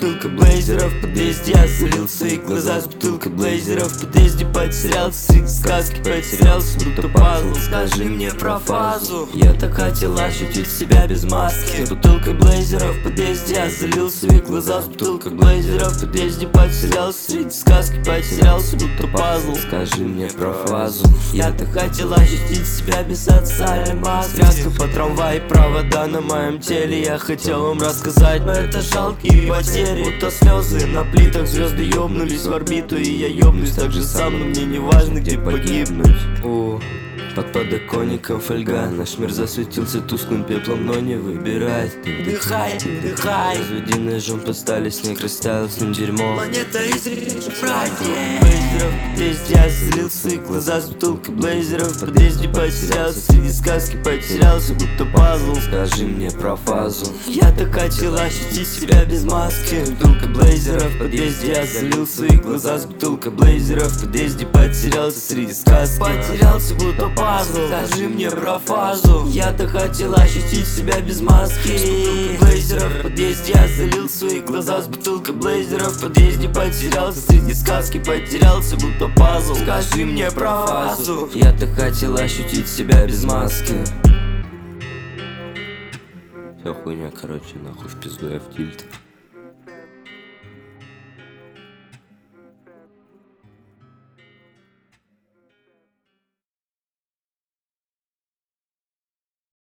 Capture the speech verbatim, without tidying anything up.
бутылка блейзера. В подъезде я залил свои глаза с бутылкой блейзера. В подъезде потерялся среди сказки, потерялся будто пазл. Скажи мне про фазу. Я так хотел ощутить себя без маски. С бутылкой блейзера в подъезде я залил свои глаза с бутылкой блейзера. В подъезде потерялся среди сказки, потерялся будто пазл. Скажи мне про фазу. Я так хотел ощутить себя без социальной маски. Тряска по трамваю, провода на моем теле. Я хотел вам рассказать, но это жалкие потери. Будто слезы на плитах, звезды ёбнулись в орбиту. И я ёбнусь так же сам, но мне не важно, где погибнуть. О, под подоконником фольга. Наш мир засветился тусклым пеплом, но не выбирай. Ты вдыхай, вдыхай. Разведи ножом под стали, снег растаял с ним дерьмо. Монета из блейзеров. В подъезде я залил свои глаза с бутылкой блейзера. В подъезде потерялся среди сказки, потерялся будто пазл. Скажи мне про фазу. Я так хотел ощутить себя без маски. Бутылка блейзера. В подъезде я залил свои глаза с бутылкой блейзера. В подъезде потерялся среди сказки, потерялся будто пазл. Скажи мне про фазу. Я так хотел ощутить себя без маски. Блейзера. В подъезде я залил свои глаза с бутылкой блейзера. В подъезде потерялся среди сказки, потерялся будто пазл. Скажи мне про фазу. Я так хотел ощутить себя без маски. Вся хуйня, короче, нахуй в пизду, я в тильт.